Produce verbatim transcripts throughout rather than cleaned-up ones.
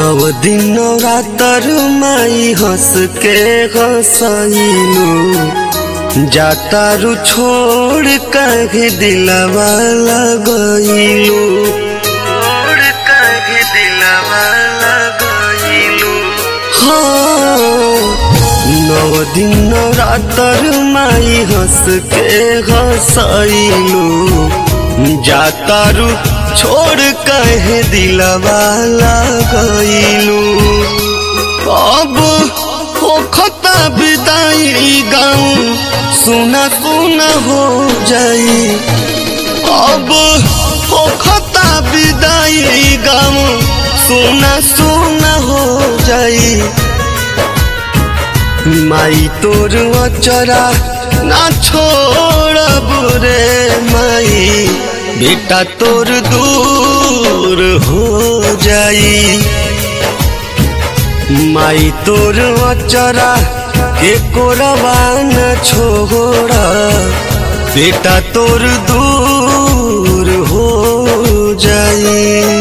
नव दिन रातर माई हंस के हंसैलू जातारू छोड़ कहे दिलवा लगैलू छोड़ कहे दिलवा लगैलू। हाँ नव दिन रातर माई हंस के हंसैलू जातारू छोड़ कहे दिलवा लगैलू। अब होखता विदाई गाँव सुना सुना हो जाई। अब होखता विदाई गाँव सुना सुना हो जाई। माई तोर अचरा ना छोड़ब रे माई बेटा तोर दूर हो जाई। माई तोर अचरा के कोरवा न छोड़ा बेटा तोर दूर हो जाई।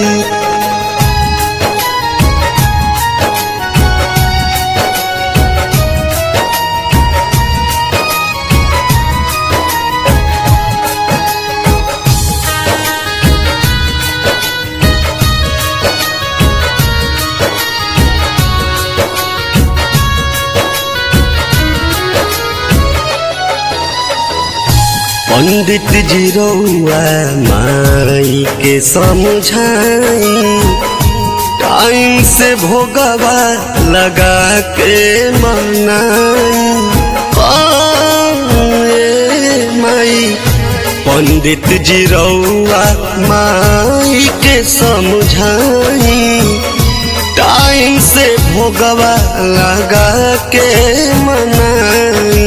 पंडित जी रउआ माई के समझाई टाइम से भोगवा लगा के मनाई। माई पंडित जी रउआ माई के समझाई टाइम से भोगवा लगा के मनाई।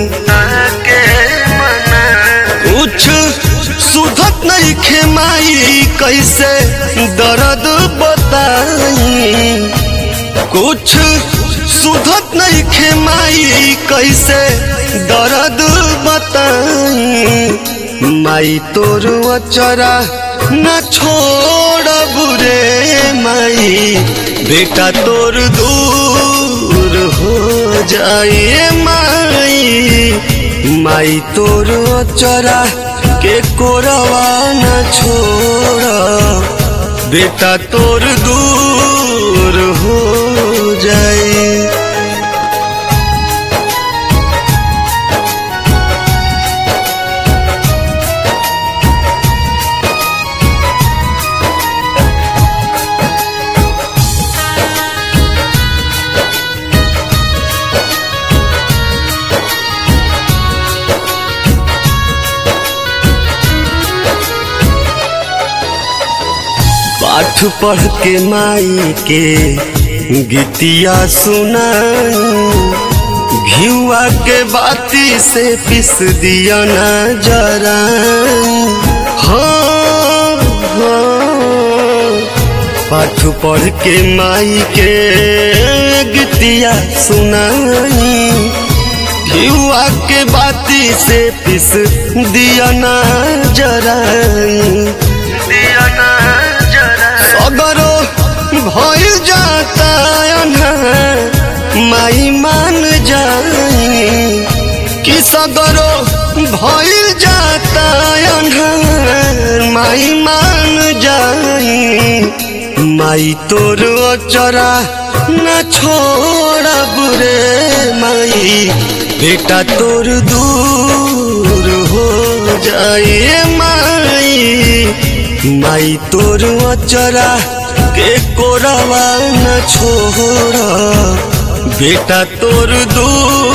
कुछ सुधत नहीं खे माई कैसे दर्द बताई। कुछ सुधत नहीं खे माई कैसे दर्द बताई। माई तोर अचरा न छोड़ब रे माई बेटा तोर दूर हो जाए। माई माई तोर अचरा के कोरवा न छोड़ा बेटा तोर दूर हो जाए। पाठ पढ़ के माई के गीतिया सुनाई घिउआ के बाती से पिस दिया न जराई। हाँ हाँ पाठ पढ़ के माई के गीतिया सुनाई घिउआ के बाती से पिस दिया न जराई। सगरो भइल जाता माई मान जाई कि सगरो भइल जाता माई मान जाई। माई तोर अचरा न छोड़ब रे माई बेटा तोर दूर हो जाए। माई माई तोर अचरा के कोरवा न छोड़ा बेटा तोर दूर